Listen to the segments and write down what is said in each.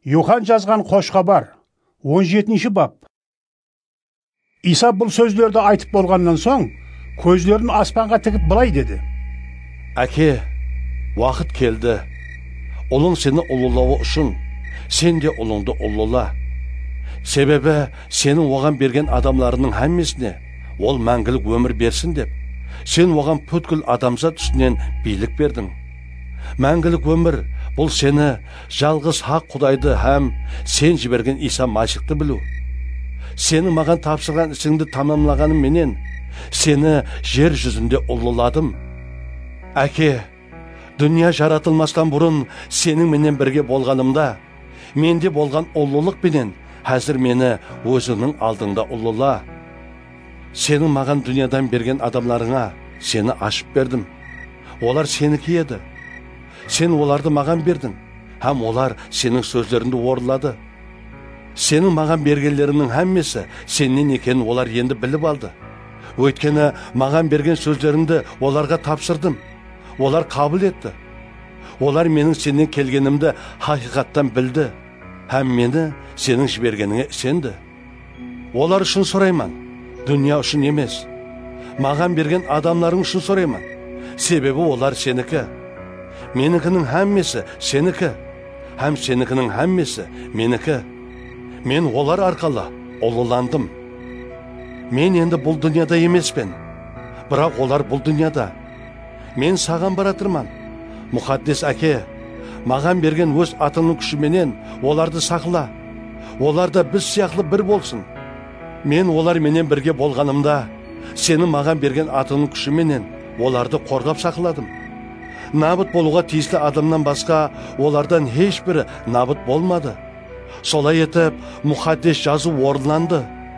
Йохан жазған қош хабар 17-ші бап. Иса бұл сөздерді айтып болғаннан соң, көздерін аспанға тігіп былай деді: Әке, уақыт келді. Ұлың сені ұлылауы үшін, сен де ұлыңды ұлыла. Себебі сенің оған берген адамларының әммесіне ол мәңгілік өмір берсін деп, сен оған бүткіл адамзат үстінен билік бердің. Мәңгілік өмір бұл сені жалғыз хақ Құдайды һәм сен жіберген Иса Масихты білу. Сені маған тапсырған ісіңді тамамлағаным менен сені жер жүзінде ұлыладым. Әке, дүния жаратылмастан бұрын сенің менен бірге болғанымда, менде болған ұлылық менен әзір мені өзіңнің алдыңда ұлыла. Сенің маған дүниядан берген адамларыңа сені ашып бердім. Олар сенікі еді. Сен оларды маған бердің, һәм олар сенің сөздеріңді орындады. Сенің маған бергенлеріңнің әммесі сеннен екенін олар енді біліп алды. Өйткені маған берген сөздеріңді оларға тапсырдым. Олар қабыл етті. Олар менің сенен келгенімді хақиқаттан білді, һәм мені сенің жібергеніңе сенді. Олар үшін сұрайман, дүния үшін емес. Маған берген адамларың үшін сұрайман, себебі олар сенікі. Менікінің әммесі сенікі, һәм сенікінің әммесі менікі. Мен олар арқылы ұлыландым. Мен енді бұл дүнияда емеспен, бірақ олар бұл дүнияда. Мен саған баратырман. Мұқаддес әке, маған берген өз атының күшіменен оларды сақла. Олар да біз сияқты бір болсын. Мен олар менен бірге болғанымда, сені маған берген атының күшіменен оларды қорғап сақладым. Набыт болуға тиісті адамнан басқа олардан ешбірі набыт болмады. Солай етіп, мұқаддес жазу орынланды.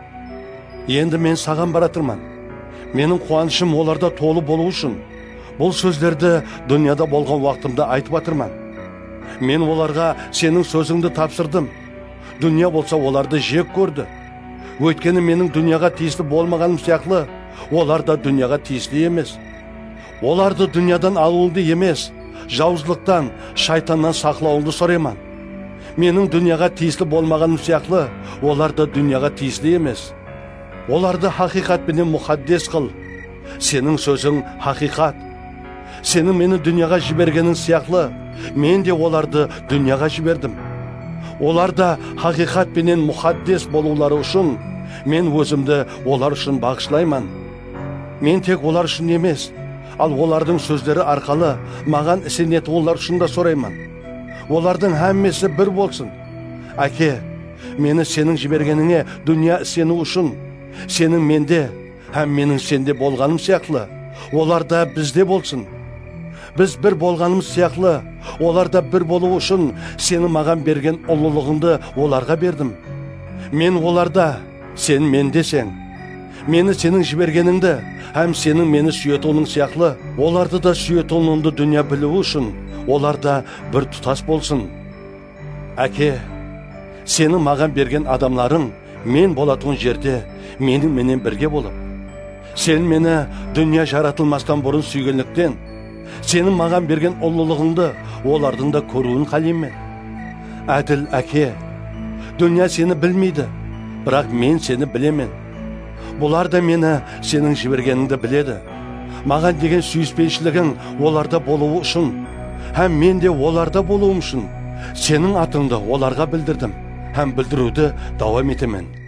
Енді мен саған баратырман. Менің қуанышым оларда толы болу үшін бұл сөздерді дүнияда болған уақытымда айтып атырман. Мен оларға сенің сөзіңді тапсырдым. Дүния болса оларды жек көрді. Өйткені менің дүнияға тиісті болмағаным сияқты, олар да дүнияға тиісті емес. Оларды дүниядан алуыңды емес, жауыздықтан, шайтаннан сақлауыңды сұрайман. Менің дүнияға тиісті болмағаным сияқты, олар да дүнияға тиісті емес. Оларды хақиқатпенен мұқаддес қыл. Сенің сөзің хақиқат. Сенің мені дүнияға жібергенің сияқты, мен де оларды дүнияға жібердім. Олар да хақиқатпенен мұқаддес болулары үшін мен өзімді олар үшін бағышлайман. Мен тек олар үшін емес, ал олардың сөздері арқылы маған ісенет олар үшін да сұрайман. Олардың әммесі бір болсын. Әке, мені сенің жібергеніңе дүния сені үшін, сенің менде, һәм менің сенде болғаным сияқты, олар да бізде болсын. Біз бір болғанымыз сияқты, олар да бір болу үшін сені маған берген ұлылығыңды оларға бердім. Мен оларда, сен мендесің. Мені сенің жібергеніңді, һәм сенің мені сүйетуің сияқты, оларды да сүйетуіңді дүния білуі үшін олар да бір тұтас болсын. Әке, сенің маған берген адамларың мен болатын жерде менің менен бірге болып. Сен мені дүния жаратылмастан бұрын сүйгенліктен, сенің маған берген ұлылығыңды олардың да көруін қалаймын. Әділ әке, дүния сені білмейді, бірақ мен сені білемен. Бұлар да мені сенің жібергеніңді біледі. Маған деген сүйіспеншілігің оларда болуы үшін, һәм мен де оларда болуым үшін сенің атыңды оларға білдірдім, һәм білдіруді давам етемен.